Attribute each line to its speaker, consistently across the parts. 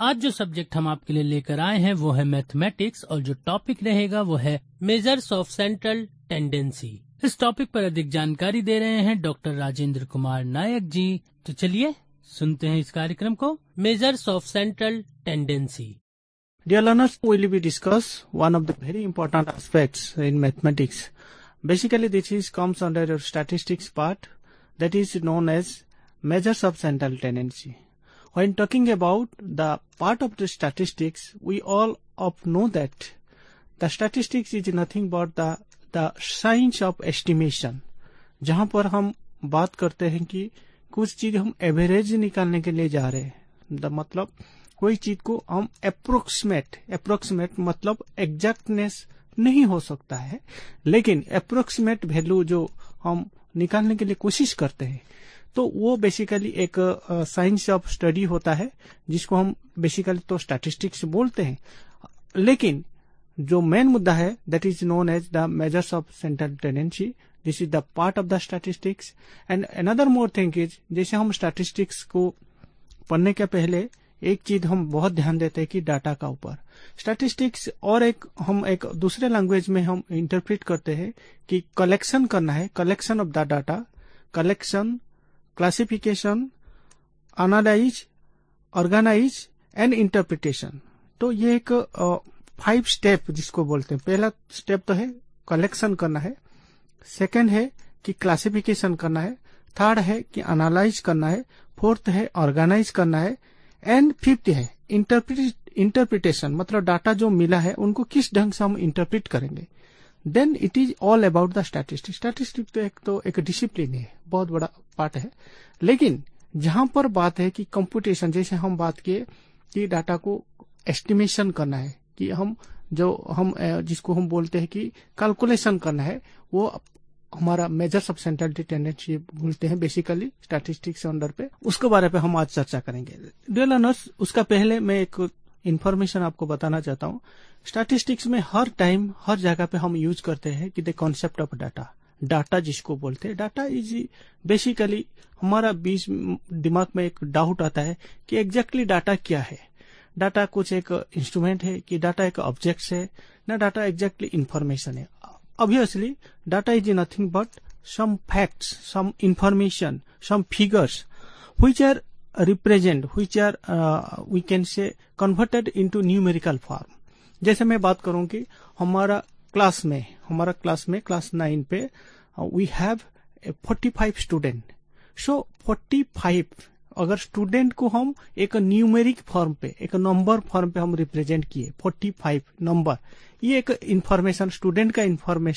Speaker 1: आज जो सब्जेक्ट हम आपके लिए लेकर आए हैं वो है मैथमेटिक्स और जो टॉपिक रहेगा वो है मेजर्स ऑफ सेंट्रल टेंडेंसी। इस टॉपिक पर अधिक जानकारी दे रहे हैं डॉक्टर राजेंद्र कुमार नायक जी। तो चलिए सुनते हैं इस कार्यक्रम को, measures of central tendency.
Speaker 2: Dear learners, we will discuss one of the very important aspects in mathematics. Basically, this comes under your statistics part, that is known as measures of central tendency. When talking about the part of the statistics, we all know that the statistics is nothing but the science of estimation. जहाँ पर हम बात करते हैं कि कुछ चीज हम एवरेज निकालने के लिए जा रहे हैं, मतलब कोई चीज को हम अप्रोक्सीमेट मतलब एग्जैक्टनेस नहीं हो सकता है, लेकिन अप्रोक्सीमेट वैल्यू जो हम निकालने के लिए कोशिश करते हैं, तो वो बेसिकली एक साइंस ऑफ स्टडी होता है, जिसको हम बेसिकली तो स्टैटिस्टिक्स बोलते हैं। लेकिन जो मेन मुद्दा है that is known as the measures of central tendency. This is the part of the statistics. And another more thing is, जैसे हम स्टैटिस्टिक्स को पढ़ने के पहले एक चीज हम बहुत ध्यान देते हैं कि डाटा का ऊपर स्टैटिस्टिक्स और हम एक दूसरे लैंग्वेज में हम इंटरप्रेट करते हैं कि कलेक्शन करना है, collection of the data, collection, classification, analyze, organize and interpretation. तो ये एक 5 स्टेप जिसको बोलते हैं। पहला स्टेप तो है कलेक्शन करना है, सेकंड है कि क्लासिफिकेशन करना है, थर्ड है कि एनालाइज करना है, फोर्थ है ऑर्गेनाइज करना है, एंड फिफ्थ है इंटरप्रिटेशन, मतलब डाटा जो मिला है उनको किस ढंग से हम इंटरप्रिट करेंगे। Then it is all about the statistics. Statistics तो एक डिसिप्लिन है, बहुत बड़ा पार्ट है। लेकिन जहां पर बात है कि कंप्यूटेशन, जैसे हम बात किए कि डाटा को एस्टिमेशन करना है, कि हम जिसको हम बोलते हैं कि कैलकुलेशन करना है, वो हमारा मेजर्स ऑफ सेंट्रल टेंडेंसी बोलते हैं बेसिकली स्टैटिस्टिक्स अंडर पे। उसके बारे पे हम आज चर्चा करेंगे। डियर लर्नर्स, उसका पहले मैं एक इन्फॉर्मेशन आपको बताना चाहता हूँ। स्टैटिस्टिक्स में हर टाइम हर जगह पे हम यूज करते हैं कि द कॉन्सेप्ट ऑफ डाटा जिसको बोलते हैं। डाटा इज बेसिकली हमारा बीच दिमाग में एक डाउट आता है कि एग्जैक्टली डाटा क्या है। डाटा कुछ एक इंस्ट्रूमेंट है कि डाटा एक ऑब्जेक्ट है, ना डाटा एग्जैक्टली इंफॉर्मेशन है। Obviously, data is nothing but some facts, some information, some figures which are which are we can say converted into numerical form. जैसे मैं बात करूं कि हमारा क्लास में क्लास 9 पे we have 45 स्टूडेंट। सो 45 अगर स्टूडेंट को हम एक न्यूमेरिक फॉर्म पे, एक नंबर फॉर्म पे हम रिप्रेजेंट किए 45 नंबर, ये एक इंफॉर्मेशन, स्टूडेंट का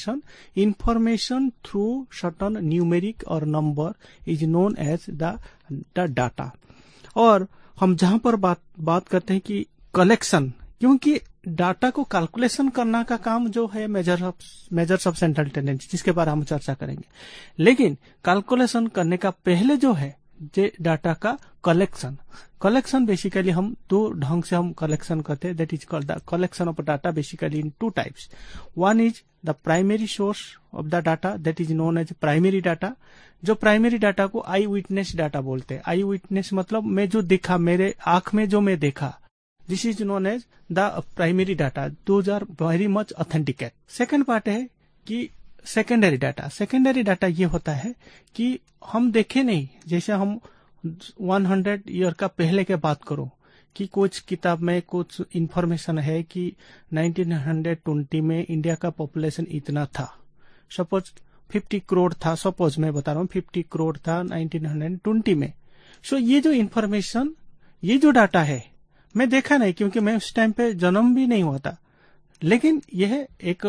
Speaker 2: इंफॉर्मेशन थ्रू सर्टन न्यूमेरिक और number is known as the data. और हम जहां पर बात करते हैं कि कलेक्शन, क्योंकि डाटा को कैलकुलेशन करना का काम जो है मेजर्स ऑफ सेंट्रल टेंडेंसी, जिसके बारे में हम चर्चा करेंगे। लेकिन कैलकुलेशन करने का पहले जो है डाटा का कलेक्शन बेसिकली हम दो ढंग से हम कलेक्शन करते हैं। That is called the collection of data basically in 2 types. One is the primary source of the data, that is known as primary data. जो प्राइमरी डाटा को आई विटनेस डाटा बोलते हैं। आई विटनेस मतलब मैं जो देखा, मेरे आंख में जो मैं देखा, this is known as the primary data. Those are very much authenticate. Second part है कि सेकेंडरी डाटा ये होता है कि हम देखे नहीं, जैसे हम 100 ईयर का पहले के बात करो कि कुछ किताब में कुछ इंफॉर्मेशन है कि 1920 में इंडिया का पॉपुलेशन इतना था, सपोज 50 करोड़ था, सपोज मैं बता रहा हूँ 50 करोड़ था 1920 में। सो ये जो इंफॉर्मेशन, ये जो डाटा है, मैं देखा नहीं क्योंकि मैं उस टाइम पे जन्म भी नहीं हुआ था, लेकिन यह एक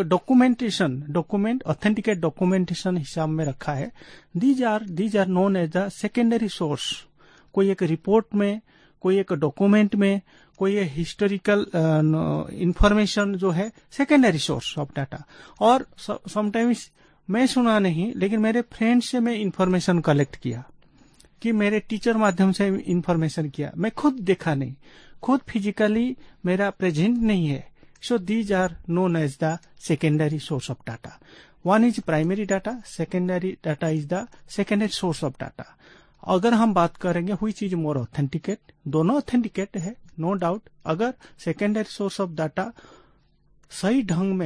Speaker 2: ऑथेंटिकेट डॉक्यूमेंटेशन हिसाब में रखा है। These are known as the secondary source. कोई एक रिपोर्ट में, कोई एक डॉक्यूमेंट में, कोई हिस्टोरिकल इंफॉर्मेशन जो है सेकेंडरी सोर्स ऑफ डाटा। और समटाइम्स मैं सुना नहीं, लेकिन मेरे फ्रेंड से मैं इंफॉर्मेशन कलेक्ट किया, कि मेरे टीचर माध्यम से इंफॉर्मेशन किया, मैं खुद देखा नहीं, खुद फिजिकली मेरा प्रेजेंट नहीं है। So these are known as the secondary source of data. One is primary data, secondary data is the secondary source of data. अगर हम बात करेंगे which is more authenticate, दोनों authenticate है, नो डाउट अगर सेकेंडरी सोर्स ऑफ डाटा सही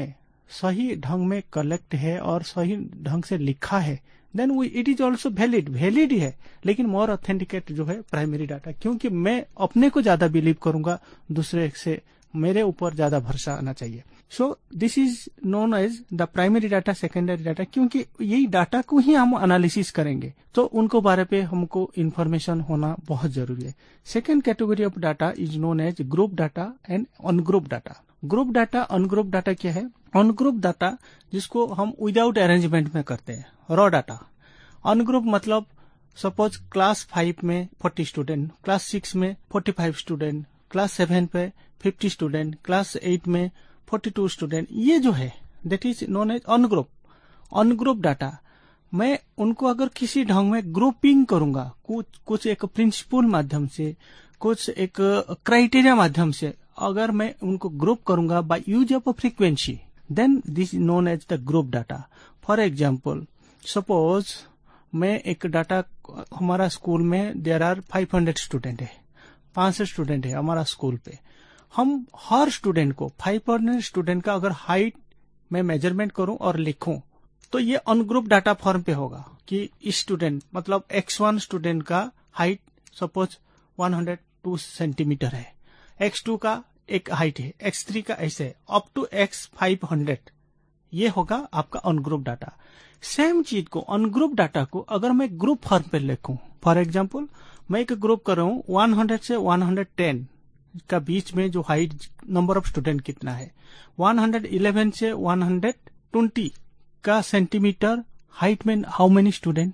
Speaker 2: ढंग में कलेक्ट है और सही ढंग से लिखा है, then it is also valid ही है, लेकिन मोर ऑथेंटिकेट जो है प्राइमरी डाटा, क्योंकि मैं अपने को ज्यादा बिलीव करूंगा, दूसरे से मेरे ऊपर ज्यादा भरोसा आना चाहिए. So this is known as the primary data, secondary data, क्योंकि यही डाटा को ही हम एनालिसिस करेंगे तो उनको बारे पे हमको इन्फॉर्मेशन होना बहुत जरूरी है. Second category of data is known as group data and ungroup data. Group data, ungroup data क्या है? अनग्रुप डाटा जिसको हम विदाउट अरेंजमेंट में करते हैं, रॉ डाटा. अनग्रुप मतलब सपोज क्लास 5 में 40 स्टूडेंट, क्लास 6 में 45 स्टूडेंट, क्लास 7 पे 50 स्टूडेंट, क्लास 8 में 42 स्टूडेंट. ये जो है that is known as ungroup. Ungroup data मैं उनको अगर किसी ढंग में ग्रुपिंग करूंगा, कुछ एक प्रिंसिपल माध्यम से, कुछ एक क्राइटेरिया माध्यम से अगर मैं उनको ग्रुप करूंगा by use of frequency, then this is known as the group data. For example suppose मैं एक डाटा, हमारा स्कूल में देयर आर 500 स्टूडेंट है, 500 स्टूडेंट है हमारा स्कूल पे. हम हर स्टूडेंट को 500 स्टूडेंट का अगर हाइट मैं मेजरमेंट करूं और लिखूं तो ये अनग्रुप डाटा फॉर्म पे होगा कि इस स्टूडेंट मतलब x1 स्टूडेंट का हाइट सपोज 102 सेंटीमीटर है, x2 का एक हाइट है, x3 का ऐसे अप टू x500. ये होगा आपका अनग्रुप डाटा. सेम चीज को अनग्रुप डाटा को अगर मैं ग्रुप फॉर्म पे लिखूं, फॉर एग्जांपल मैं एक ग्रुप कर रहा हूं 100 से 110 का बीच में जो हाइट नंबर ऑफ स्टूडेंट कितना है, 111 से 120 का सेंटीमीटर हाइट में हाउ मेनी स्टूडेंट,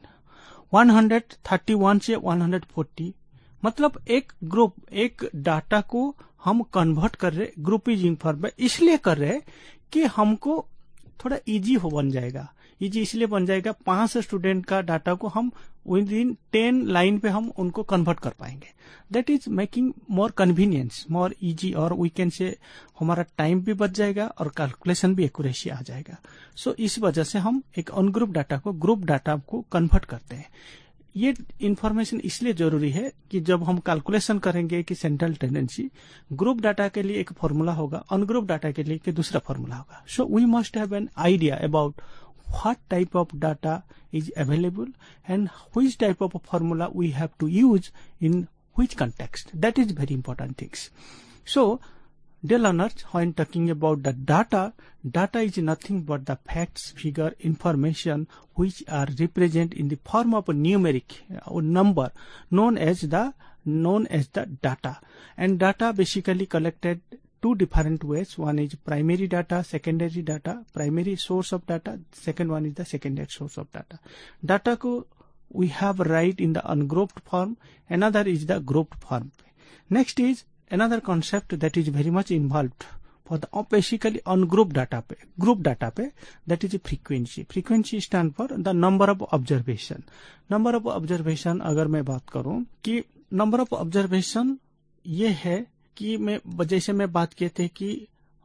Speaker 2: 131 से 140. मतलब एक ग्रुप, एक डाटा को हम कन्वर्ट कर रहे, ग्रुप इज फॉर्म में इसलिए कर रहे कि हमको थोड़ा इजी बन जाएगा. इजी इसलिए बन जाएगा 500 स्टूडेंट का डाटा को हम विद इन 10 लाइन पे हम उनको कन्वर्ट कर पाएंगे. That is making more convenience, more easy, और वी कैन से हमारा टाइम भी बच जाएगा और कैलकुलेशन भी एक्यूरेसी आ जाएगा. सो इस वजह से हम एक अनग्रुप डाटा को ग्रुप डाटा को कन्वर्ट करते हैं. ये इंफॉर्मेशन इसलिए जरूरी है कि जब हम कैलकुलेशन करेंगे कि सेंट्रल टेंडेंसी, ग्रुप डाटा के लिए एक फॉर्मूला होगा, अनग्रुप डाटा के लिए एक दूसरा फॉर्मूला होगा. So we must have an idea about what type of data is available and which type of formula we have to use in which context. That is very important things. So, dear learners, when talking about the data is nothing but the facts, figure, information which are represented in the form of a numeric or number known as the data. And data basically collected two different ways. One is primary data, secondary data. Primary source of data, second one is the secondary source of data. Data ko we have write in the ungrouped form, another is the grouped form. Next is another concept that is very much involved for the basically ungrouped data pe, group data pe, that is frequency. Frequency stand for the number of observation. Number of observation अगर मैं बात करूं कि number of observation ये है कि जैसे मैं बात किए थे कि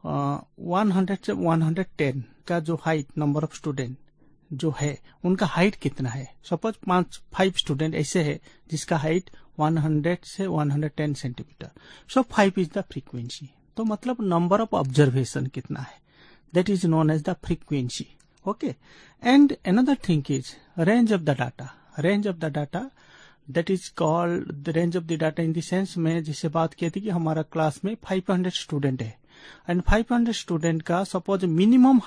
Speaker 2: 100 से 110 का जो हाइट नंबर ऑफ स्टूडेंट जो है उनका हाइट कितना है. सपोज 5 स्टूडेंट ऐसे है जिसका हाइट 100 से 110 centimetre. So 5 is the frequency. तो मतलब नंबर ऑफ ऑब्जर्वेशन कितना है, that is known as the frequency. Okay. And another thing is range of the data. Range of the data that is called the range of the data in the sense में जिससे बात की थी कि हमारा class में 500 student है and 500 student का suppose minimum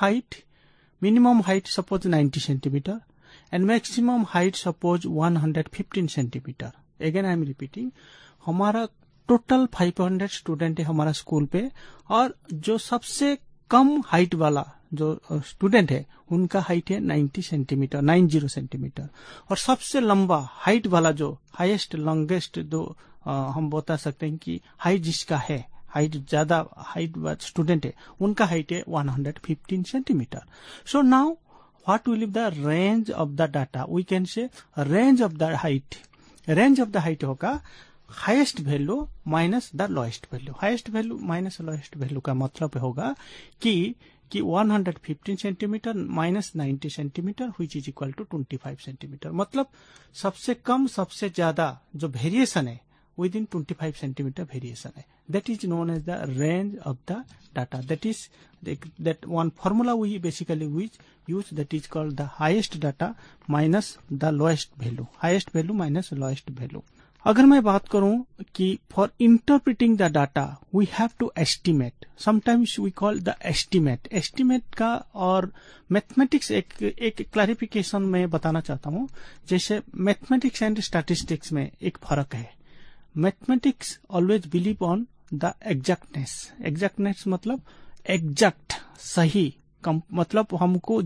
Speaker 2: height suppose 90 centimetre and maximum height suppose 115 centimetre. Again I am repeating, हमारा टोटल 500 स्टूडेंट है हमारा स्कूल पे, और जो सबसे कम हाइट वाला जो स्टूडेंट है उनका हाइट है 90 सेंटीमीटर, और सबसे लंबा हाइट वाला जो हाईएस्ट लॉन्गेस्ट जो हम बता सकते हैं कि हाइट जिसका है, हाइट ज्यादा हाइट स्टूडेंट है उनका हाइट है 115 centimetre. So now what will be the range of the data? We can say range of the height. Range of the height होगा highest value minus the lowest value. Highest value minus lowest value का मतलब होगा कि 115 centimetre minus 90 centimetre which is equal to 25 centimetre. मतलब सबसे कम सबसे ज्यादा जो वेरिएशन है within 25 centimeter variation है. That is known as the range of the data. That one formula we basically use, that is called the highest data minus the lowest value. Highest value minus lowest value. अगर मैं बात करूं कि for interpreting the data we have to estimate. Sometimes we call the estimate. Estimate का और mathematics एक clarification में बताना चाहता हूं. जैसे mathematics and statistics में एक फर्क है. Mathematics always believe on the exactness. Exactness मतलब exact, सही. मतलब हमको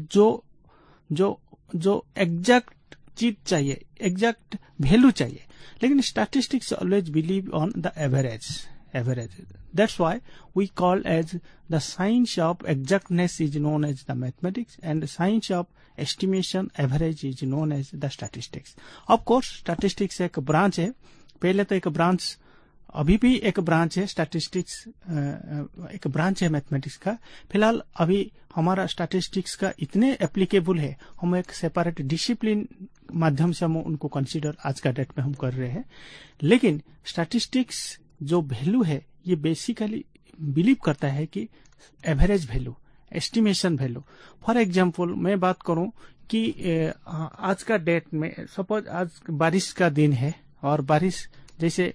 Speaker 2: जो exact चीज चाहिए, exact value चाहिए. लेकिन statistics always believe on the average. That's why we call as the science of exactness is known as the mathematics, and the science of estimation average is known as the statistics. Of course, statistics एक branch है. पहले तो एक branch, अभी भी एक branch है statistics, एक ब्रांच है मैथमेटिक्स का. फिलहाल अभी हमारा स्टैटिस्टिक्स का इतने एप्लीकेबल है, हम एक सेपरेट डिसिप्लिन माध्यम से हम उनको कंसीडर आज का डेट में हम कर रहे हैं. लेकिन स्टैटिस्टिक्स जो वैल्यू है ये बेसिकली बिलीव करता है कि average value, estimation value. For example मैं बात करूं कि आज का डेट में सपोज आज बारिश का दिन है और बारिश जैसे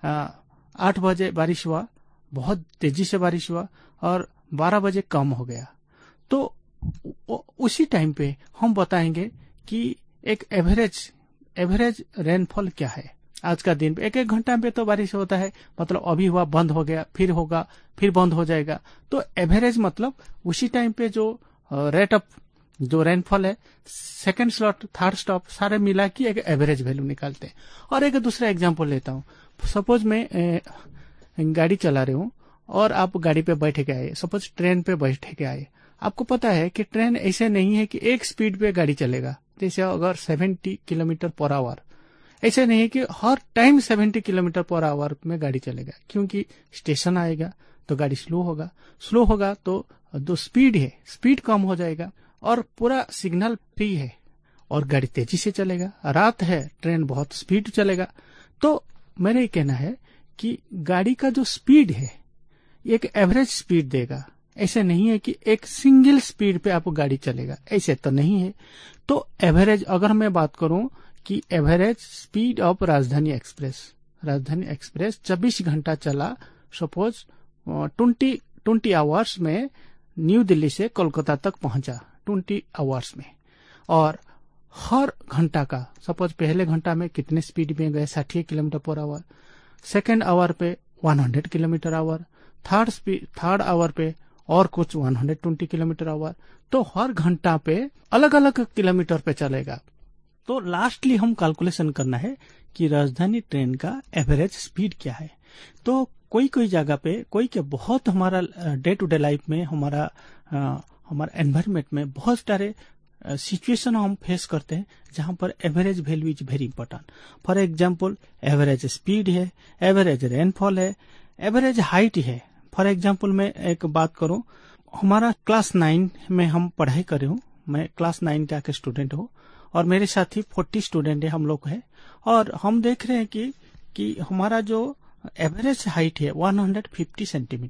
Speaker 2: 8 बजे बारिश हुआ, बहुत तेजी से बारिश हुआ और 12 बजे कम हो गया. तो उसी टाइम पे हम बताएंगे कि एक एवरेज रेनफॉल क्या है आज का दिन पे. एक घंटा पे तो बारिश होता है, मतलब अभी हुआ बंद हो गया, फिर होगा, फिर बंद हो जाएगा. तो एवरेज मतलब उसी टाइम पे जो रेट ऑफ जो रेनफॉल है, सेकंड स्लॉट, थर्ड स्टॉप सारे मिला के एक एवरेज वैल्यू निकालते हैं. और एक दूसरा एग्जांपल लेता हूं. सपोज मैं गाड़ी चला रही हूं और आप गाड़ी पे बैठ के आए, सपोज ट्रेन पे बैठ के आए. आपको पता है कि ट्रेन ऐसे नहीं है कि एक स्पीड पे गाड़ी चलेगा. जैसे अगर 70 किलोमीटर पर आवर, ऐसे नहीं है कि हर टाइम 70 किलोमीटर पर आवर में गाड़ी चलेगा, क्योंकि स्टेशन आएगा तो गाड़ी स्लो होगा तो जो स्पीड है स्पीड कम हो जाएगा और पूरा सिग्नल फ्री है और गाड़ी तेजी से चलेगा. रात है, ट्रेन बहुत स्पीड चलेगा. तो मेरा ये कहना है कि गाड़ी का जो स्पीड है एक एवरेज स्पीड देगा. ऐसे नहीं है कि एक सिंगल स्पीड पे आपको गाड़ी चलेगा, ऐसे तो नहीं है. तो एवरेज अगर मैं बात करूं कि average speed of Rajdhani express 24 घंटा चला, सपोज 20 आवर्स में न्यू दिल्ली से कोलकाता तक पहुंचा 20 आवर्स में. और हर घंटा का सपोज पहले घंटा में कितने स्पीड में गए, 60 kilometre per our, second hour पे 100 किलोमीटर आवर, थर्ड आवर पे और कुछ 120 किलोमीटर आवर. तो हर घंटा पे अलग अलग किलोमीटर पे चलेगा. तो लास्टली हम कैलकुलेशन करना है कि राजधानी ट्रेन का एवरेज स्पीड क्या है. तो कोई जगह पे के बहुत हमारा डे टू डे लाइफ में हमारा एनवायरमेंट में बहुत सारे सिचुएशन हम फेस करते हैं जहां पर average value is very important. For example average speed है, एवरेज रेनफॉल है, एवरेज हाइट है. फॉर एग्जांपल मैं एक बात करूं, हमारा क्लास 9 में हम पढ़ाई कर रहे हूं, मैं क्लास 9 का स्टूडेंट हूं और मेरे साथी 40 स्टूडेंट है, हम लोग हैं. और हम देख रहे हैं कि हमारा जो एवरेज हाइट है 150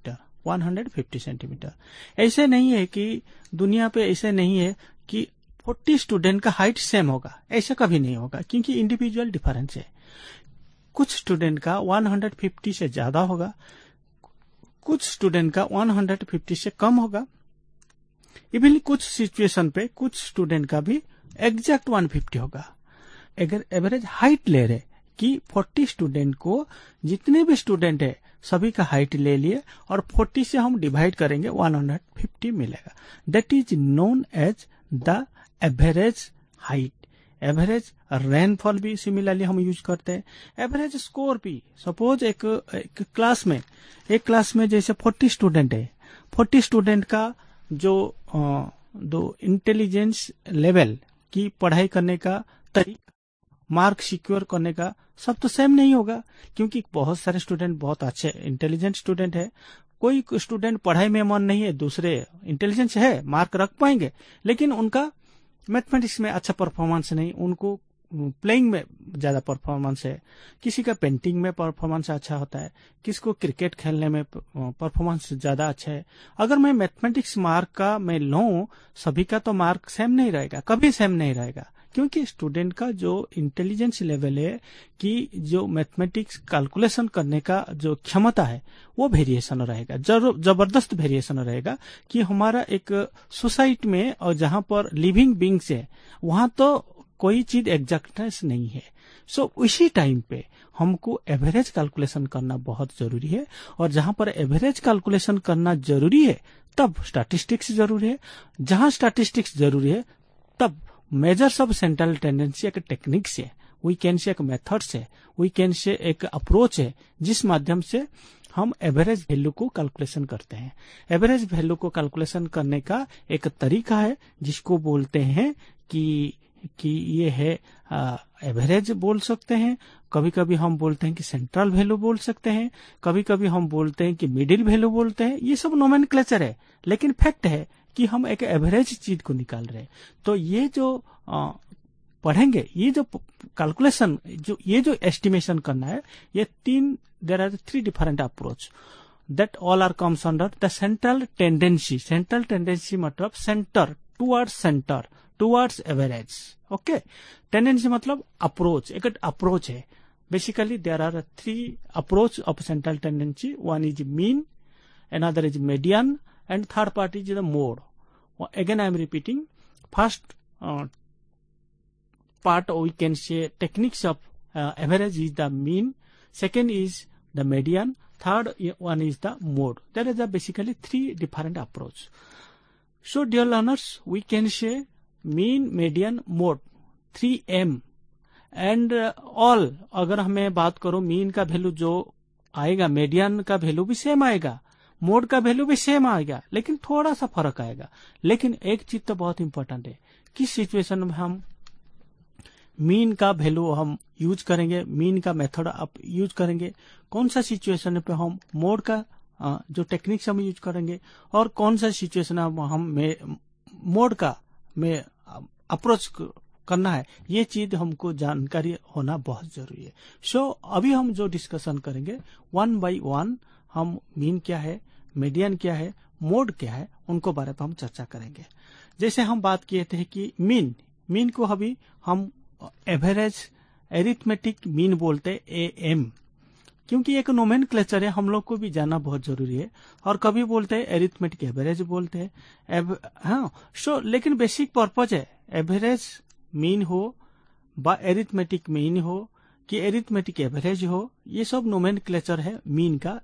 Speaker 2: सेंटीमीटर. ऐसे नहीं है कि दुनिया पे ऐसे नहीं है कि 40 स्टूडेंट का हाइट सेम होगा, ऐसा कभी नहीं होगा, क्योंकि इंडिविजुअल डिफरेंस है. कुछ स्टूडेंट का 150 से ज्यादा होगा, कुछ स्टूडेंट का 150 से कम होगा. इवन कुछ सिचुएशन पे कुछ स्टूडेंट का भी एग्जैक्ट 150 होगा. अगर एवरेज हाइट ले रहे कि 40 स्टूडेंट को जितने भी स्टूडेंट है सभी का हाइट ले लिए और 40 से हम डिवाइड करेंगे 150 मिलेगा. That is known as the average height. Average rainfall भी सिमिलरली हम यूज करते हैं. एवरेज स्कोर भी, सपोज एक क्लास में जैसे 40 स्टूडेंट है, 40 स्टूडेंट का जो इंटेलिजेंस लेवल की पढ़ाई करने का तरीका, मार्क सिक्योर करने का सब तो सेम नहीं होगा, क्योंकि बहुत सारे स्टूडेंट बहुत अच्छे इंटेलिजेंट स्टूडेंट है. कोई स्टूडेंट पढ़ाई में मन नहीं है, दूसरे इंटेलिजेंस है, मार्क रख पाएंगे, लेकिन उनका मैथमेटिक्स में अच्छा परफॉर्मेंस नहीं, उनको प्लेइंग में ज्यादा परफॉर्मेंस है, किसी का पेंटिंग में परफॉर्मेंस अच्छा होता है, किसको क्रिकेट खेलने में परफॉर्मेंस ज्यादा अच्छा है। अगर मैं मैथमेटिक्स मार्क का मैं लूं, सभी का तो मार्क सेम नहीं रहेगा, कभी सेम नहीं रहेगा, क्योंकि स्टूडेंट का जो इंटेलिजेंस लेवल है कि जो मैथमेटिक्स कैलकुलेशन करने का जो क्षमता है वो वेरिएशन रहेगा, जबरदस्त वेरिएशन रहेगा। कि हमारा एक सोसाइटी में और जहां पर लिविंग बींग्स है वहां तो कोई चीज एग्जैक्टनेस नहीं है। सो उसी टाइम पे हमको एवरेज कैलकुलेशन करना बहुत जरूरी है, और जहां पर एवरेज कैलकुलेशन करना जरूरी है तब स्टैटिस्टिक्स जरूरी है। जहां स्टैटिस्टिक्स जरूरी है तब मेजर्स ऑफ सेंट्रल टेंडेंसी एक टेक्निक्स है, वी कैन से एक मेथड्स है, वी कैन से एक अप्रोच है, जिस माध्यम से हम एवरेज वैल्यू को कैलकुलेशन करते हैं। एवरेज वैल्यू को कैलकुलेशन करने का एक तरीका है जिसको बोलते हैं कि ये है एवरेज बोल सकते हैं, कभी कभी हम बोलते हैं कि सेंट्रल वैल्यू बोल सकते हैं, कभी कभी हम बोलते हैं कि मिडिल वैल्यू बोलते हैं। ये सब नोमेनक्लेचर है, लेकिन फैक्ट है कि हम एक एवरेज चीज को निकाल रहे हैं। तो ये जो पढ़ेंगे, ये जो कैलकुलेशन, ये जो एस्टिमेशन करना है, ये there are 3 different approach that all are comes under the central tendency. Central tendency मतलब centre, towards average. Okay, tendency मतलब अप्रोच, एक अप्रोच है। Basically there are 3 approach of central tendency. One is mean, another is median, and third part is the mode. Again I am repeating, first part we can say techniques of average is the mean, second is the median, third one is the mode. There is basically 3 different approach. So dear learners, we can say mean, median, mode, 3M, and all. अगर हमें बात करो mean का value जो आएगा, median का value भी same आएगा, मोड का वैल्यू भी सेम आएगा, लेकिन थोड़ा सा फर्क आएगा। लेकिन एक चीज तो बहुत इंपॉर्टेंट है, किस सिचुएशन में हम मीन का वैल्यू हम यूज करेंगे, मीन का मेथड आप यूज करेंगे, कौन सा सिचुएशन पे हम मोड का जो टेक्निक्स हम यूज करेंगे, और कौन सा सिचुएशन हम मोड का में अप्रोच करना है, ये चीज हमको जानकारी होना बहुत जरूरी है। सो अभी हम जो डिस्कशन करेंगे 1 by 1 हम मीन क्या है, मीडियन क्या है, मोड क्या है, उनको बारे में हम चर्चा करेंगे। जैसे हम बात किए थे कि मीन को अभी हम एवरेज एरिथमेटिक मीन बोलते AM, क्योंकि एक नोमेनक्लेचर है, हम लोग को भी जानना बहुत जरूरी है। और कभी बोलते हैं एरिथमेटिक एवरेज बोलते हैं, हाँ। सो लेकिन बेसिक पर्पज है एवरेज मीन हो व एरिथमेटिक मीन हो कि एरिथमेटिक एवरेज हो, ये सब नोमेनक्लेचर है मीन का,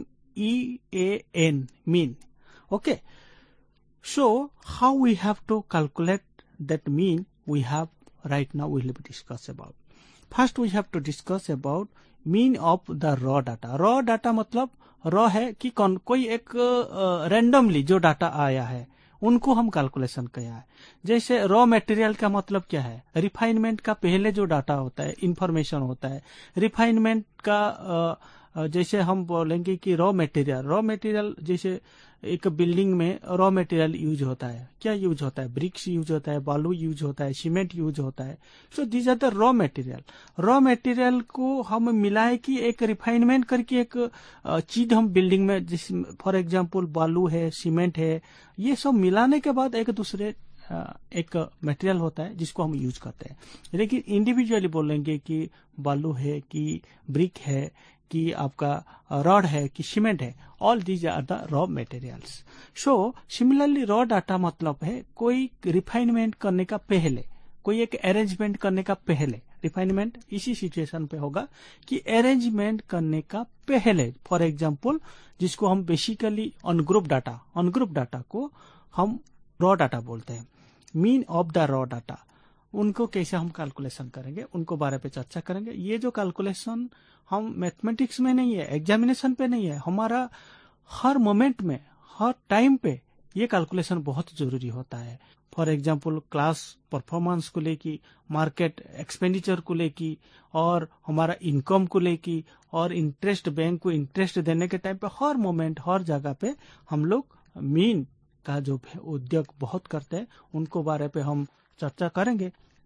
Speaker 2: MEAN, mean. Okay, so how we have to calculate that mean we have right now we will discuss about. First we have to discuss about mean of the raw data. Raw data मतलब raw है कि कोई एक randomly जो data आया है उनको हम कैलकुलेशन किया है। जैसे रॉ मटेरियल का मतलब क्या है, रिफाइनमेंट का पहले जो डाटा होता है, इंफॉर्मेशन होता है। रिफाइनमेंट का जैसे हम बोलेंगे कि रॉ मटेरियल जैसे एक बिल्डिंग में रॉ मटेरियल यूज होता है, क्या यूज होता है, ब्रिक्स यूज होता है, बालू यूज होता है, सीमेंट यूज होता है। So these are the raw material. Raw material को हम मिलाए कि एक रिफाइनमेंट करके एक चीज हम बिल्डिंग में, जिस फॉर एग्जांपल बालू है, सीमेंट है, ये सब मिलाने के बाद एक दूसरे एक मटेरियल होता है जिसको हम यूज करते हैं। लेकिन इंडिविजुअली बोलेंगे कि बालू है, कि ब्रिक है, कि आपका रॉड है, कि सीमेंट है, all these are the raw materials. So similarly raw data मतलब है कोई रिफाइनमेंट करने का पहले, कोई एक अरेंजमेंट करने का पहले, रिफाइनमेंट इसी सिचुएशन पे होगा कि अरेंजमेंट करने का पहले, फॉर एग्जांपल जिसको हम बेसिकली अनग्रुप डाटा को हम रॉ डाटा बोलते हैं। Mean of the raw data, उनको कैसे हम कैलकुलेशन करेंगे, उनको बारे पे चर्चा करेंगे। ये जो कैलकुलेशन हम मैथमेटिक्स में नहीं है, एग्जामिनेशन पे नहीं है, हमारा हर मोमेंट में, हर टाइम पे ये कैलकुलेशन बहुत जरूरी होता है। फॉर एग्जांपल क्लास परफॉर्मेंस को लेके, मार्केट एक्सपेंडिचर को लेके, और हमारा इनकम को लेके, और इंटरेस्ट, बैंक को इंटरेस्ट देने के टाइम पे, हर मोमेंट, हर जगह पे हम लोग मीन का जो उद्योग बहुत करते हैं, उनको बारे पे हम चर्चा करेंगे।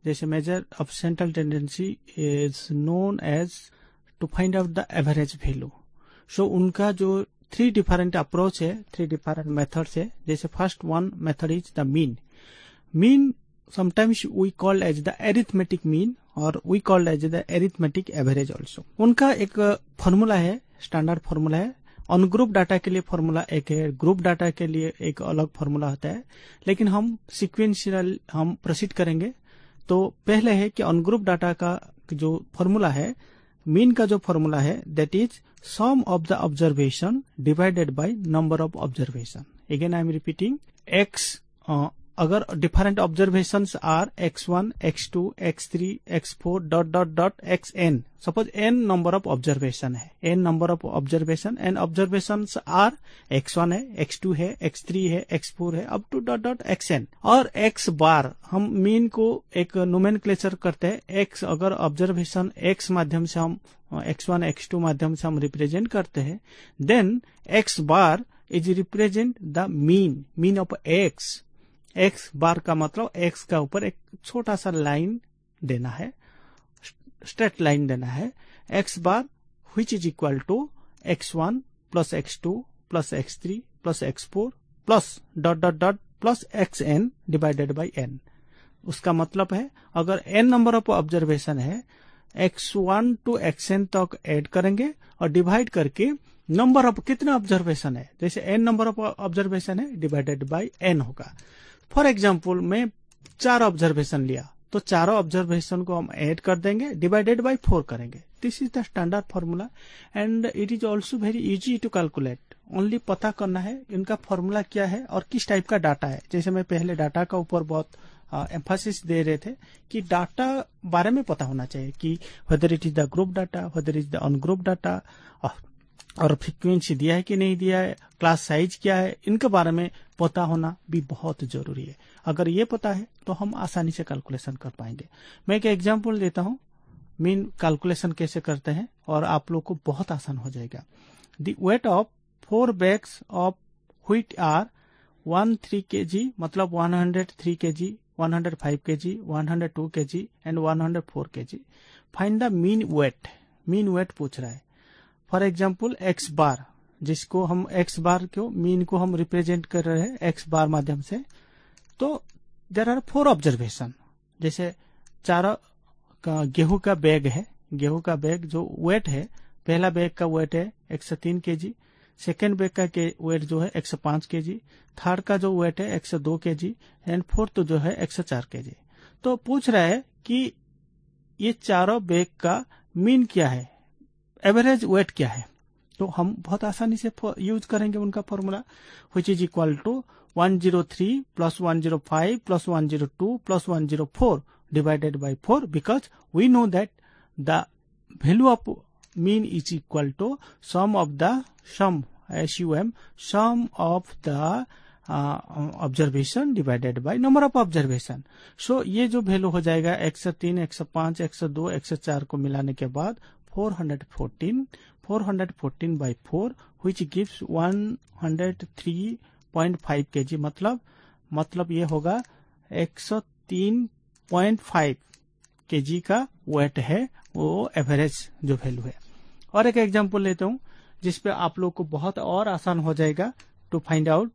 Speaker 2: जैसे measure of central tendency is known as to find out the average value. So उनका जो 3 डिफरेंट अप्रोच है, 3 डिफरेंट मेथड्स है। जैसे first one method is the mean. Mean sometimes we call as the arithmetic mean और we call as the arithmetic average also। उनका एक formula है, standard formula है। अनग्रुप डाटा के लिए फॉर्मूला एक है, ग्रुप डाटा के लिए एक अलग फॉर्मूला होता है। लेकिन हम सिक्वेंशियल हम प्रोसीड करेंगे। तो पहले है कि अनग्रुप डाटा का जो फॉर्मूला है, मीन का जो फॉर्मूला है, that is sum of the observation divided by number of observation. Again I am repeating, x अगर different observations are x1, x2, x3, x4 dot dot dot xn, suppose n number of observation है, n number of observation, and observations are x1 है, x2 है, x3 है, x4 है, up to dot dot xn। और x bar हम mean को एक nomenclature करते हैं। x अगर ऑब्जर्वेशन x माध्यम से हम x1, x2 माध्यम से हम रिप्रेजेंट करते हैं, then x bar is represent the mean of x। X bar का मतलब एक्स का ऊपर एक छोटा सा लाइन देना है, स्ट्रेट लाइन देना है। X bar which is equal to x1 plus x2 plus x3 plus x4 plus dot dot dot plus xn divided by n। उसका मतलब है अगर n नंबर ऑफ ऑब्जर्वेशन है, x1 टू xn तक add करेंगे और डिवाइड करके number of कितना ऑब्जर्वेशन है, जैसे n नंबर ऑफ ऑब्जर्वेशन है डिवाइडेड बाय n होगा। फॉर एग्जाम्पल मैं 4 ऑब्जर्वेशन लिया, तो चारों ऑब्जर्वेशन को हम ऐड कर देंगे, डिवाइडेड बाय 4 करेंगे। This is the standard formula and it is also very easy to calculate. Only पता करना है इनका फॉर्मूला क्या है और किस टाइप का डाटा है। जैसे मैं पहले डाटा का ऊपर बहुत एम्फासिस दे रहे थे कि डाटा बारे में पता होना चाहिए कि whether it is the group data, whether is the ungroup data, और फ्रीक्वेंसी दिया है कि नहीं दिया है, क्लास साइज क्या है, इनके बारे में पता होना भी बहुत जरूरी है। अगर ये पता है तो हम आसानी से कैलकुलेशन कर पाएंगे। मैं एक एग्जांपल देता हूं, मीन कैलकुलेशन कैसे करते हैं और आप लोग को बहुत आसान हो जाएगा। The weight of 4 bags of wheat are 103 kg, मतलब 103 kg, 105 kg, 102 kg and 104 kg। Find the mean weight. Mean weight पूछ रहा है। फॉर एग्जाम्पल एक्स बार, जिसको हम एक्स बार को मीन को हम रिप्रेजेंट कर रहे हैं एक्स बार माध्यम से। तो देयर आर 4 ऑब्जर्वेशन। जैसे 4 गेहूं का बैग है, गेहूं का बैग जो वेट है, पहला बैग का वेट है 103 kg, सेकेंड बैग का वेट जो है 105 kg, थर्ड का जो वेट है 102 kg एंड फोर्थ जो है 104 kg। तो पूछ रहा है कि ये चारों बैग का मीन क्या है, एवरेज वेट क्या है। तो हम बहुत आसानी से यूज करेंगे उनका formula, which is equal to 103 plus 105 plus 102 plus 104 divided by 4, because we know that the value of mean is equal to sum of the sum of the observation divided by number of observation. So ये जो value हो जाएगा 103, 105, 102, 104 को मिलाने के बाद 414 by 4 which gives 103.5 kg, मतलब ये होगा 103.5 kg का वेट है, वो एवरेज जो वैल्यू है। और एक एग्जांपल लेता हूं जिसपे आप लोग को बहुत और आसान हो जाएगा टू फाइंड आउट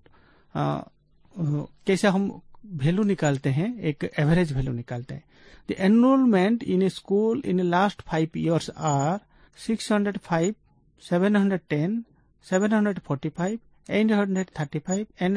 Speaker 2: कैसे हम वैल्यू निकालते हैं, एक एवरेज वैल्यू निकालते हैं। The enrolment in a school in last 5 years are 605, 710, 745, 835 and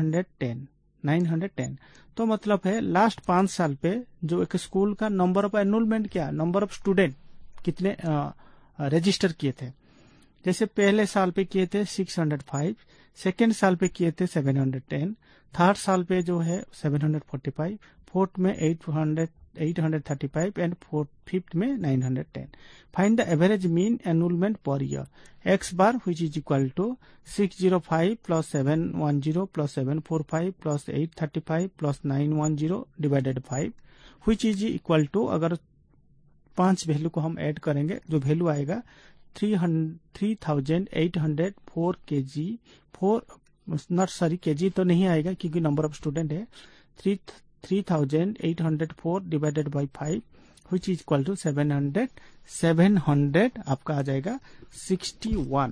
Speaker 2: 910। तो मतलब है लास्ट 5 साल पे जो एक स्कूल का नंबर ऑफ एनरोलमेंट क्या, नंबर ऑफ स्टूडेंट कितने रजिस्टर किए थे। जैसे पहले साल पे किए थे 605, सेकेंड साल पे किए थे 710, थर्ड साल पे जो है 745, फोर्थ में 835 एंड फिफ्थ में 910। Find the average mean enrolment per year. X bar which is equal to 605 plus 710 plus 745 plus 835 plus 910 divided 5 which is equal to, अगर 5 वैल्यू को हम ऐड करेंगे जो वैल्यू आएगा 3804 kg, केजी तो नहीं आएगा क्योंकि नंबर ऑफ स्टूडेंट है, 3804 divided by 5 which is equal to 700 आपका आ जाएगा 61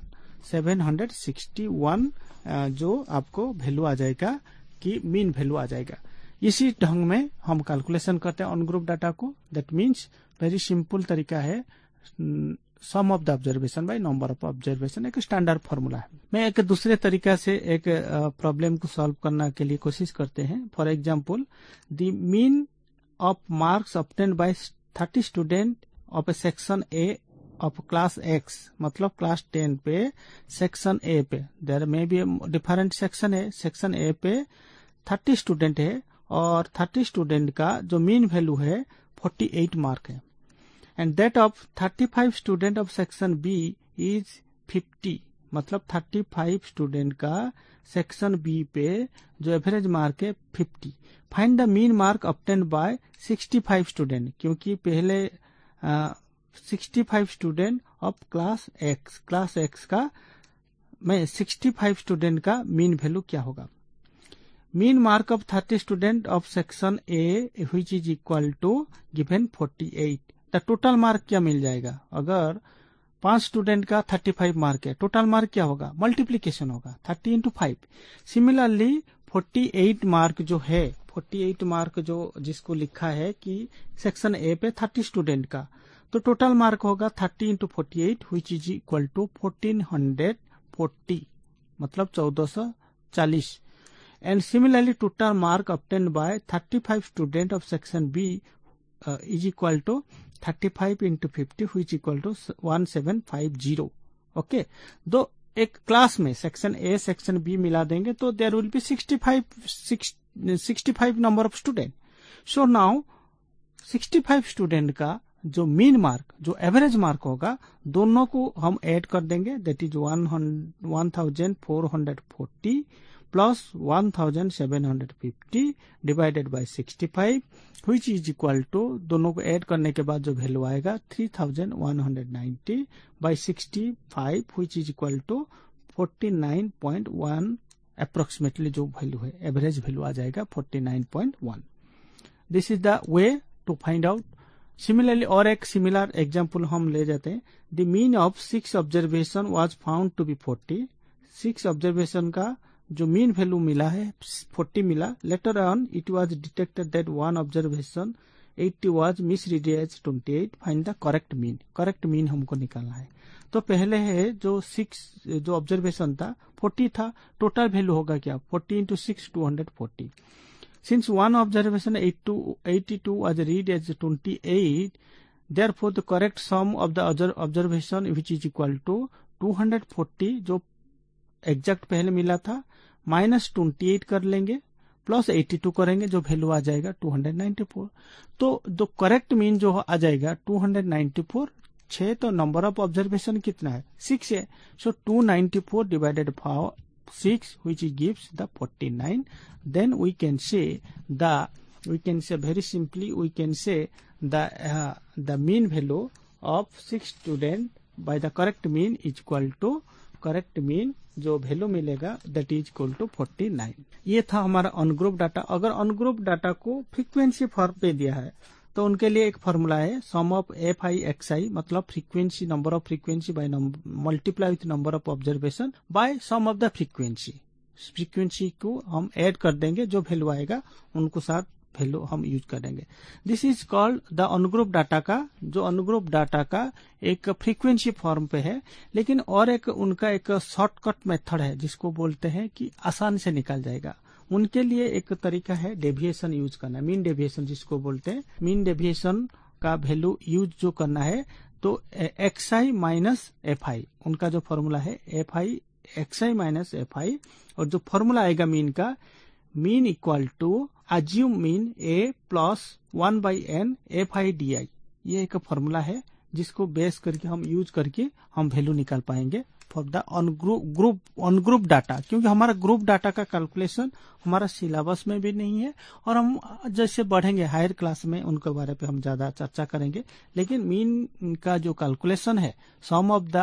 Speaker 2: 761 जो आपको वैल्यू आ जाएगा कि मीन वैल्यू आ जाएगा। इसी ढंग में हम कैलकुलेशन करते हैं ऑन ग्रुप डाटा को। दैट मीन्स वेरी सिंपल तरीका है, sum of the observation by number of observation, एक स्टैंडर्ड फॉर्मूला है। मैं एक दूसरे तरीका से एक प्रॉब्लम को सॉल्व करने के लिए कोशिश करते हैं। For example, the mean of marks obtained by 30 student of a section A of class X, मतलब क्लास 10 पे सेक्शन ए पे, there may be different section है। सेक्शन ए पे 30 स्टूडेंट है और 30 स्टूडेंट का जो मीन वैल्यू है 48 मार्क है। And that of 35 student of section B is 50, मतलब 35 स्टूडेंट का सेक्शन बी पे जो एवरेज मार्क है 50। Find the mean mark obtained by 65 student, क्योंकि पहले 65 स्टूडेंट ऑफ क्लास एक्स का मैं 65 स्टूडेंट का मीन वैल्यू क्या होगा। Mean mark of 30 student of section A which is equal to given 48। The total mark क्या मिल जाएगा। अगर 5 स्टूडेंट का 35 मार्क है, टोटल मार्क क्या होगा, मल्टीप्लीकेशन होगा 30 into 5। सिमिलरली 48 मार्क जो है, 48 मार्क जो जिसको लिखा है कि सेक्शन ए पे 30 स्टूडेंट का, तो टोटल मार्क होगा 30 into 48 which is equal to 1440, मतलब 1440। And similarly total mark obtained by 35 student of section B is equal to 35 into 50 which equal to 1750। Okay, दो एक क्लास में सेक्शन ए सेक्शन बी मिला देंगे तो there will be 65 number of student. So now 65 student का जो mean mark, जो average mark होगा, दोनों को हम ऐड कर देंगे। That is 1440 plus 1750 divided by 65 which is equal to, दोनों को ऐड करने के बाद जो वैल्यू आएगा 3190 by 65 which is equal to 49.1 approximately जो वैल्यू है, एवरेज वैल्यू आ जाएगा 49.1। This is the way to find out. Similarly और एक सिमिलर एग्जांपल हम ले जाते हैं। The mean of 6 observation was found to be 40। 6 observation का जो मीन वैल्यू मिला है 40 मिला। Later on it was detected that one observation 80 was misread as 28। Find the correct mean. Correct mean हमको निकालना है। तो पहले है जो 6 जो ऑब्जर्वेशन था 40 था, टोटल वैल्यू होगा क्या, 40 into 6 240। Since one observation 82 was read as 28, therefore the correct sum of the observation which is equal to 240 जो एग्जैक्ट पहले मिला था माइनस 28 कर लेंगे प्लस 82 करेंगे, जो वैल्यू आ जाएगा 294। तो जो करेक्ट मीन जो आ जाएगा 294। 6 तो नंबर ऑफ ऑब्जर्वेशन कितना है 6 है। So 294 divided by 6 which gives the 49। then we can say very simply we can say the mean value of 6 student by the correct mean is equal to correct mean जो value मिलेगा that is equal to 49। ये था हमारा ungroup data. अगर ungroup data को frequency form पे दिया है तो उनके लिए एक फॉर्मूला है, sum of f I x i, मतलब frequency number of frequency by multiply with number of observation by sum of the frequency. Frequency को हम ऐड कर देंगे, जो वैल्यू आएगा उनको साथ वैल्यू हम यूज करेंगे। This is called the ungroup data का, जो अनग्रुप डाटा का एक फ्रीक्वेंसी फॉर्म पे है। लेकिन और एक उनका एक शॉर्टकट मेथड है जिसको बोलते हैं कि आसान से निकल जाएगा। उनके लिए एक तरीका है डेविएशन यूज करना, मीन डेविएशन जिसको बोलते हैं। मीन डेविएशन का वैल्यू यूज जो करना है तो X I minus F I, उनका जो फॉर्मूला है F I x I minus F I, और जो फॉर्मूला आएगा मीन का, mean equal to assume mean A plus 1/n F I D I. ये एक फॉर्मूला है जिसको बेस करके हम यूज करके हम वैल्यू निकाल पाएंगे फॉर द अनग्रुप डाटा। क्योंकि हमारा ग्रुप डाटा का कैलकुलेशन हमारा सिलेबस में भी नहीं है, और हम जैसे बढ़ेंगे हायर क्लास में उनके बारे पे हम ज्यादा चर्चा करेंगे। लेकिन मीन का जो कैलकुलेशन है, sum of the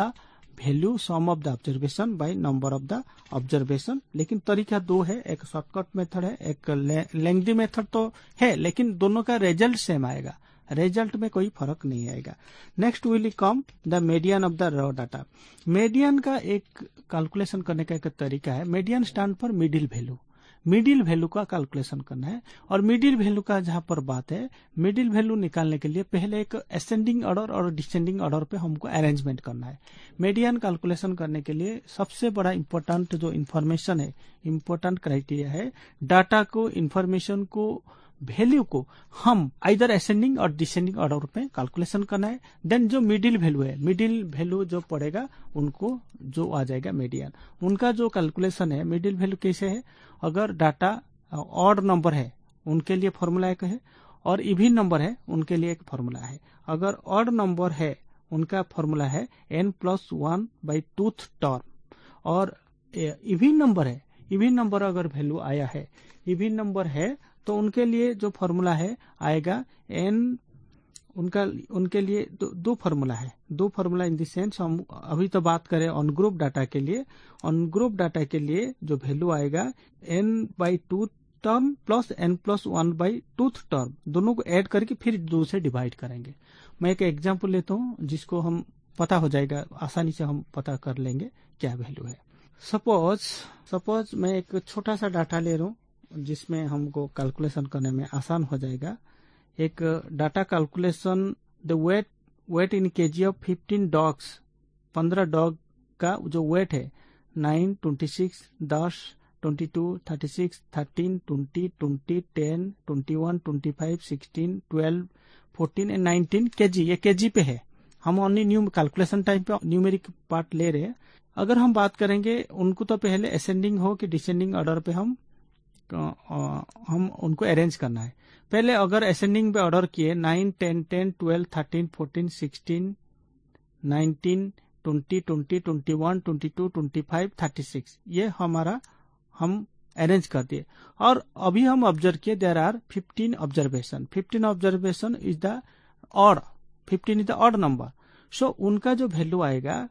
Speaker 2: value sum of the observation by number of the observation. लेकिन तरीका दो है, एक शॉर्टकट मेथड है, एक लेंथी मेथड तो है, लेकिन दोनों का रिजल्ट सेम आएगा, रिजल्ट में कोई फर्क नहीं आएगा। Next will come the median of the raw data. Median का एक कैलकुलेशन करने का एक तरीका है, median stand for middle value, middle value का कैलकुलेशन करना है। और मिडिल वैल्यू का जहां पर बात है, मिडिल वैल्यू निकालने के लिए पहले एक असेंडिंग ऑर्डर और डिसेंडिंग ऑर्डर पे हमको अरेंजमेंट करना है। मीडियन कैलकुलेशन करने के लिए सबसे बड़ा इंपॉर्टेंट जो इन्फॉर्मेशन है, इंपॉर्टेंट क्राइटेरिया है, डाटा को, इंफॉर्मेशन को, वैल्यू को हम आइदर असेंडिंग और डिसेंडिंग ऑर्डर पे कैलकुलेशन करना है। देन जो मिडिल वैल्यू है, मिडिल वैल्यू जो पड़ेगा उनको जो आ जाएगा मीडियन, उनका जो कैलकुलेशन है। मिडिल वैल्यू कैसे है, अगर डाटा ऑड नंबर है उनके लिए फॉर्मूला एक है, और इवन नंबर है उनके लिए एक फॉर्मूला है। अगर ऑड नंबर है उनका फॉर्मूला है n+1 बाई टूथ टर्म, और इवन नंबर है, इवन नंबर अगर वैल्यू आया है, इवन नंबर है तो उनके लिए जो फॉर्मूला है आएगा n, उनके लिए दो फॉर्मूला है, दो फॉर्मूला इन द सेंस हम अभी तो बात करें ऑन ग्रुप डाटा के लिए। ऑन ग्रुप डाटा के लिए जो वैल्यू आएगा n/2 term plus n+1 by twoth term, दोनों को ऐड करके फिर 2 से डिवाइड करेंगे। मैं एक एग्जांपल लेता हूँ जिसको हम पता हो जाएगा, आसानी से हम पता कर लेंगे क्या वैल्यू है। सपोज मैं एक छोटा सा डाटा ले रहा हूँ जिसमें हमको कैलकुलेशन करने में आसान हो जाएगा। एक data calculation, the weight in KG of 15 dogs, 15 dog का जो वेट है 9, 26, 10, 22, 36, 13, 20, 20, 10, 21, 25, 16, 12, 14 एंड 19 केजी, ये केजी पे है। हम ओनली न्यू कैलकुलेशन टाइम पे न्यूमेरिक पार्ट ले रहे हैं। अगर हम बात करेंगे उनको तो पहले असेंडिंग हो कि डिसेंडिंग ऑर्डर पे हम उनको अरेंज करना है। पहले अगर असेंडिंग पे ऑर्डर किए 9, 10, 10, 12, 13, 14, 16, 19, 20, 20, 21, 22, 25, 36, ये हमारा हम अरेंज कर दिए। और अभी हम ऑब्जर्व किए there are 15 observation, 15 observation is the odd, 15 is the odd number. So उनका जो वैल्यू आएगा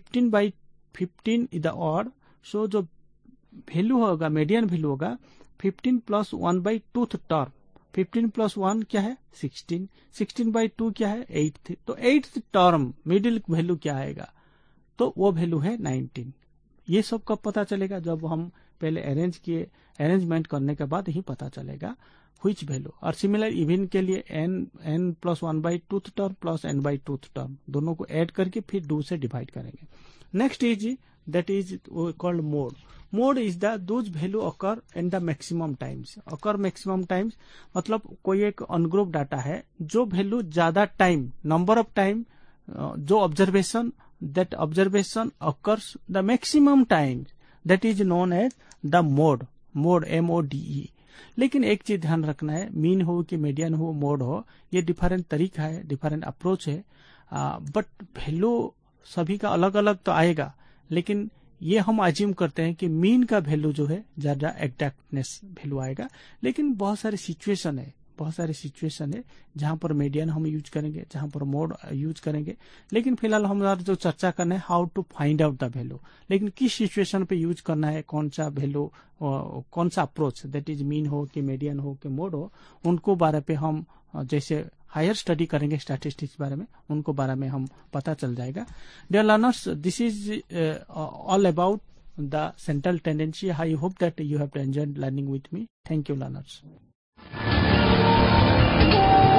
Speaker 2: 15/15 इज द ऑड। सो जो वैल्यू होगा, मीडियन वैल्यू होगा 15 + 1 बाई टूथ टर्म। 15 + 1 क्या है 16, 16/2 क्या है 8। तो 8th टर्म मिडिल वैल्यू क्या आएगा, तो वो वैल्यू है 19। ये सब कब पता चलेगा, जब हम पहले अरेंज किए, अरेंजमेंट करने के बाद ही पता चलेगा व्हिच वैल्यू। और सिमिलर इवन के लिए n+1 by twoth term plus n by twoth term, दोनों को ऐड करके फिर 2 से डिवाइड करेंगे। Next is that is called mode. Mode is the those value occur in the maximum times. Occur maximum times मतलब कोई एक अनग्रुप डाटा है जो वैल्यू ज्यादा टाइम, नंबर ऑफ टाइम जो observation, that observation occurs the maximum time, that is known as the mode, MODE। लेकिन एक चीज ध्यान रखना है, मीन हो कि मीडियन हो, मोड हो, ये डिफरेंट तरीका है, डिफरेंट अप्रोच है। बट वैल्यू सभी का अलग अलग तो आएगा, लेकिन ये हम अज्यूम करते हैं कि मीन का वैल्यू जो है ज्यादा एग्जैक्टनेस वैल्यू आएगा। लेकिन बहुत सारे सिचुएशन है जहां पर मीडियन हम यूज करेंगे, जहां पर मोड यूज करेंगे। लेकिन फिलहाल हमारा जो चर्चा करना है how to find out the value, लेकिन किस सिचुएशन पे यूज करना है, कौन सा वैल्यू, कौन सा अप्रोच, दैट इज मीन हो कि मीडियन हो कि मोड हो, उनको बारे पे हम जैसे हायर स्टडी करेंगे स्टैटिस्टिक्स बारे में, उनको बारे में हम पता चल जाएगा। Dear learners, this is all about the central tendency. I hope that you have enjoyed learning with me. Thank you learners.